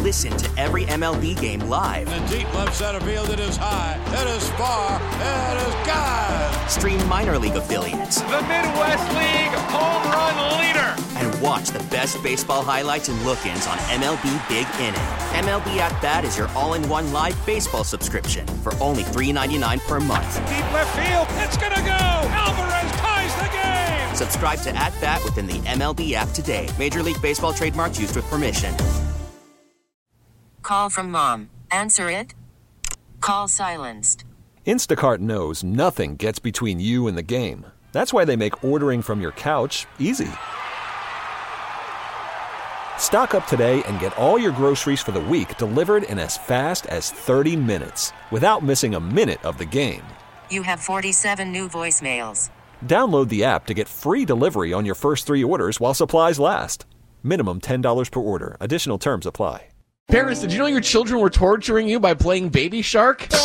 Listen to every MLB game live. In the deep left center field, it is high, it is far, it is gone. Stream minor league affiliates. The Midwest League home run leader. And watch the best baseball highlights and look-ins on MLB Big Inning. MLB At Bat is your all-in-one live baseball subscription for only $3.99 per month. Deep left field, it's gonna go. Alvarez ties the game. Subscribe to At Bat within the MLB app today. Major League Baseball trademarks used with permission. Call from mom. Answer it. Call silenced. Instacart knows nothing gets between you and the game. That's why they make ordering from your couch easy. Stock up today and get all your groceries for the week delivered in as fast as 30 minutes without missing a minute of the game. You have 47 new voicemails. Download the app to get free delivery on your first 3 orders while supplies last. Minimum $10 per order. Additional terms apply. Parents, did you know your children were torturing you by playing Baby Shark? Baby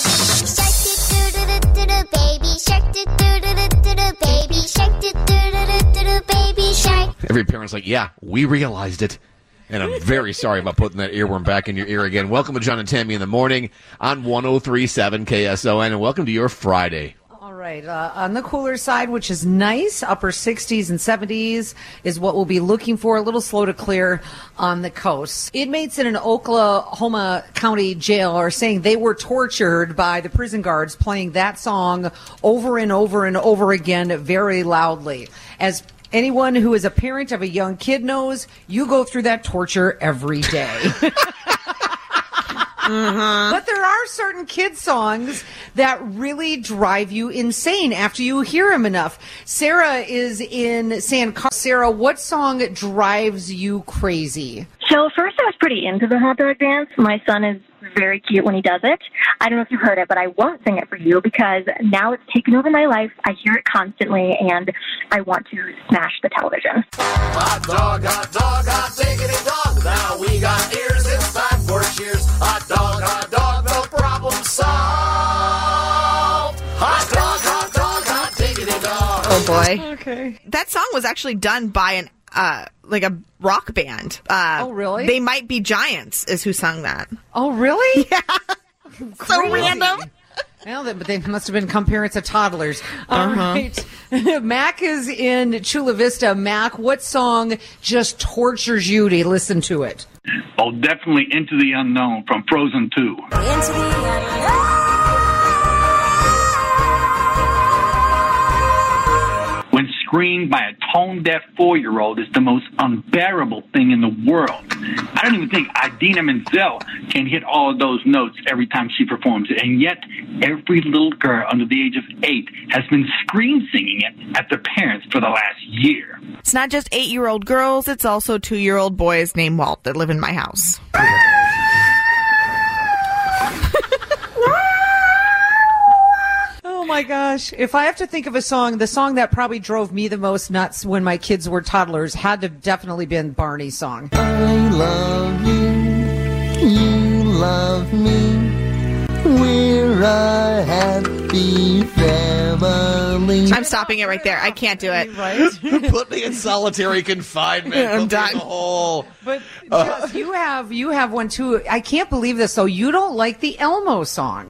shark, baby shark, baby shark. Every parent's like, yeah, we realized it. And I'm very sorry about putting that earworm back in your ear again. Welcome to John and Tammy in the morning on 103.7 KSON, and welcome to your Friday. All right. On the cooler side, which is nice, upper 60s and 70s is what we'll be looking for. A little slow to clear on the coast. Inmates in an Oklahoma County jail are saying they were tortured by the prison guards playing that song over and over and over again very loudly. As anyone who is a parent of a young kid knows, you go through that torture every day. But there are certain kid songs that really drive you insane after you hear them enough. Sarah is in San Carlos. Sarah, what song drives you crazy? So first I was pretty into the hot dog dance. My son is very cute when he does it. I don't know if you've heard it, but I won't sing it for you because now it's taken over my life. I hear it constantly, and I want to smash the television. Hot dog, hot diggity dog. Now we got ears inside for cheers. Hot dog, no problem solved. Hot diggity dog. Oh, boy. Okay. That song was actually done by an like a rock band. Oh, really? They Might Be Giants is who sung that. Oh, really? Yeah. So random. Well, but they must have become parents of toddlers. All right. Mac is in Chula Vista. Mac, what song just tortures you to listen to it? Oh, definitely Into the Unknown from Frozen 2. Into the unknown. When screamed by a tone-deaf 4-year-old is the most unbearable thing in the world. I don't even think Idina Menzel can hit all of those notes every time she performs it, and yet every little girl under the age of 8 has been scream singing it at their parents for the last year. It's not just 8-year-old girls, it's also 2-year-old boys named Walt that live in my house. Oh my gosh. If I have to think of a song, the song that probably drove me the most nuts when my kids were toddlers had to definitely been Barney's song. I love you, you love me, we're a happy family. I'm stopping it right there. I can't do it. Right? Put me in solitary confinement. I'm done. In the hole. But Jess, you have one too. I can't believe this though. You don't like the Elmo song.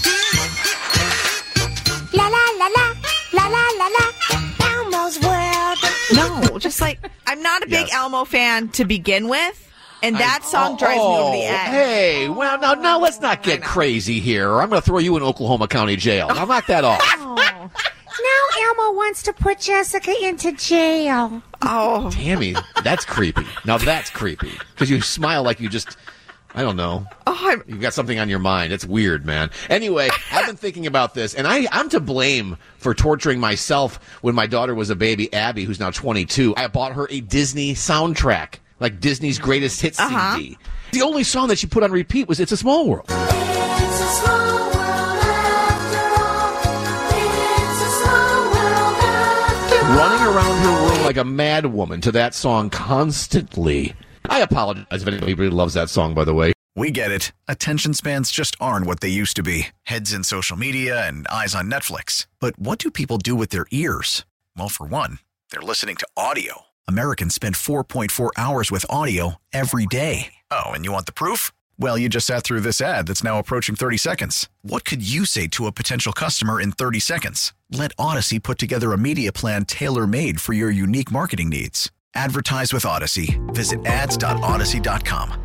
La la la la, la la la la, Elmo's world. No, just like, I'm not a big Elmo fan to begin with, and that song drives me over the edge. Hey, well, now let's not get crazy here. I'm going to throw you in Oklahoma County jail. Now, knock that off. Now Elmo wants to put Jessica into jail. Oh. Tammy, that's creepy. Now that's creepy. Because you smile like you just... I don't know. You've got something on your mind. It's weird, man. Anyway, I've been thinking about this, and I'm to blame for torturing myself when my daughter was a baby, Abby, who's now 22. I bought her a Disney soundtrack, like Disney's greatest hits CD. The only song that she put on repeat was It's a Small World. It's a small world after all. It's a small world after all. Running around her room like a mad woman to that song constantly. I apologize if anybody really loves that song, by the way. We get it. Attention spans just aren't what they used to be. Heads in social media and eyes on Netflix. But what do people do with their ears? Well, for one, they're listening to audio. Americans spend 4.4 hours with audio every day. Oh, and you want the proof? Well, you just sat through this ad that's now approaching 30 seconds. What could you say to a potential customer in 30 seconds? Let Odyssey put together a media plan tailor-made for your unique marketing needs. Advertise with Odyssey. Visit ads.odyssey.com.